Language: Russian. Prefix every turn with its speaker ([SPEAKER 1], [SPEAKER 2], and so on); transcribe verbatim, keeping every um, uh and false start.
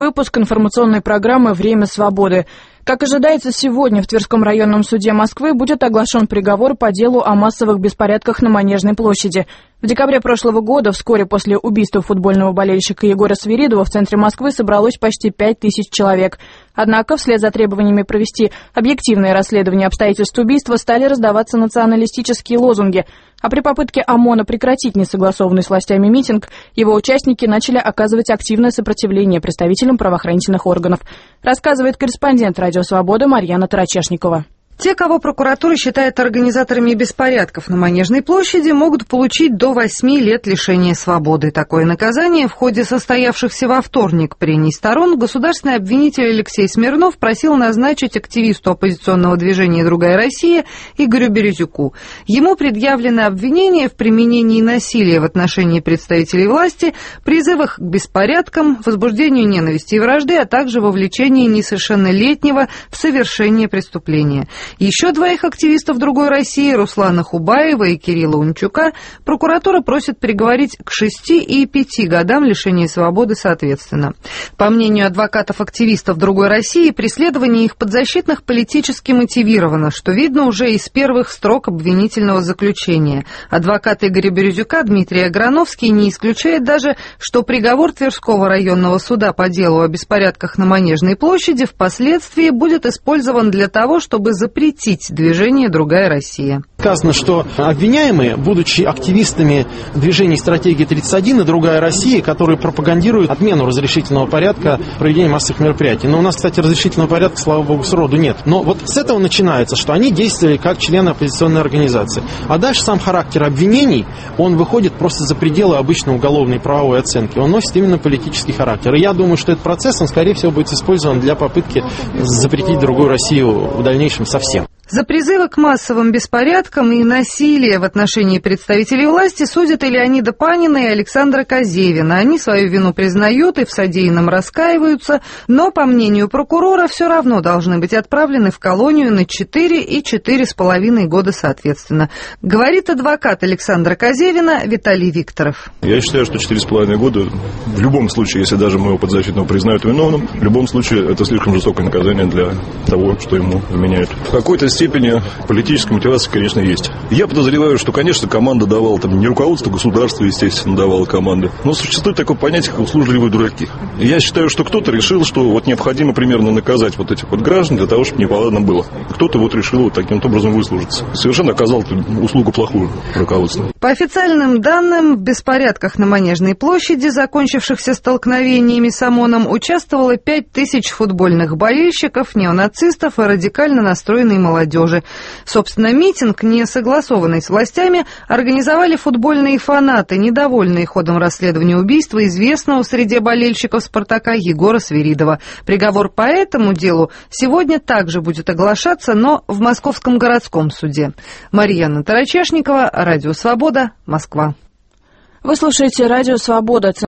[SPEAKER 1] Выпуск информационной программы «Время свободы». Как ожидается, сегодня в Тверском районном суде Москвы будет оглашен приговор по делу о массовых беспорядках на Манежной площади. В декабре прошлого года, вскоре после убийства футбольного болельщика Егора Свиридова, в центре Москвы собралось почти пять тысяч человек. Однако, вслед за требованиями провести объективное расследование обстоятельств убийства, стали раздаваться националистические лозунги. А при попытке ОМОНа прекратить несогласованный с властями митинг, его участники начали оказывать активное сопротивление представителям правоохранительных органов. Рассказывает корреспондент «Радио Свобода» Марьяна Тарачешникова.
[SPEAKER 2] Те, кого прокуратура считает организаторами беспорядков на Манежной площади, могут получить до восьми лет лишения свободы. Такое наказание в ходе состоявшихся во вторник прений сторон государственный обвинитель Алексей Смирнов просил назначить активисту оппозиционного движения «Другая Россия» Игорю Березюку. Ему предъявлены обвинения в применении насилия в отношении представителей власти, призывах к беспорядкам, возбуждению ненависти и вражды, а также вовлечении несовершеннолетнего в совершение преступления. Еще двоих активистов «Другой России» Руслана Хубаева и Кирилла Унчука прокуратура просит приговорить к шести и пяти годам лишения свободы соответственно. По мнению адвокатов-активистов «Другой России», преследование их подзащитных политически мотивировано, что видно уже из первых строк обвинительного заключения. Адвокат Игоря Березюка Дмитрий Аграновский не исключает даже, что приговор Тверского районного суда по делу о беспорядках на Манежной площади впоследствии будет использован для того, чтобы запретить запретить движение «Другая Россия».
[SPEAKER 3] Сказано, что обвиняемые, будучи активистами движения «Стратегия тридцать один» и «Другая Россия», которые пропагандируют отмену разрешительного порядка проведения массовых мероприятий. Но у нас, кстати, разрешительного порядка, слава богу, сроду нет. Но вот с этого начинается, что они действовали как члены оппозиционной организации. А дальше сам характер обвинений, он выходит просто за пределы обычной уголовной правовой оценки. Он носит именно политический характер. И я думаю, что этот процесс, он, скорее всего, будет использован для попытки запретить «Другую Россию» в дальнейшем совсем.
[SPEAKER 2] За призывы к массовым беспорядкам и насилие в отношении представителей власти судят и Леонида Панина, и Александра Козевина. Они свою вину признают и в содеянном раскаиваются, но, по мнению прокурора, все равно должны быть отправлены в колонию на четыре и четыре с половиной года соответственно. Говорит адвокат Александра Козевина Виталий Викторов.
[SPEAKER 4] Я считаю, что четыре с половиной года, в любом случае, если даже моего подзащитного признают виновным, в любом случае это слишком жестокое наказание для того, что ему вменяют. В какой-то степени политическая мотивация, конечно, есть. Я подозреваю, что, конечно, команда давала, там, не руководство государства, естественно, давало команды, но существует такое понятие, как услужливые дураки. И я считаю, что кто-то решил, что вот необходимо примерно наказать вот этих вот граждан для того, чтобы неповадно было. Кто-то вот решил вот таким образом выслужиться. Совершенно оказал услугу плохую руководству.
[SPEAKER 2] По официальным данным, в беспорядках на Манежной площади, закончившихся столкновениями с ОМОНом, участвовало пять тысяч футбольных болельщиков, неонацистов и радикально настроенной молодежи. Собственно, митинг, не согласованный с властями, организовали футбольные фанаты, недовольные ходом расследования убийства известного среди болельщиков «Спартака» Егора Свиридова. Приговор по этому делу сегодня также будет оглашаться, но в Московском городском суде. Марьяна Тарачешникова, Радио Свобода, Москва.
[SPEAKER 1] Вы слушаете Радио Свобода.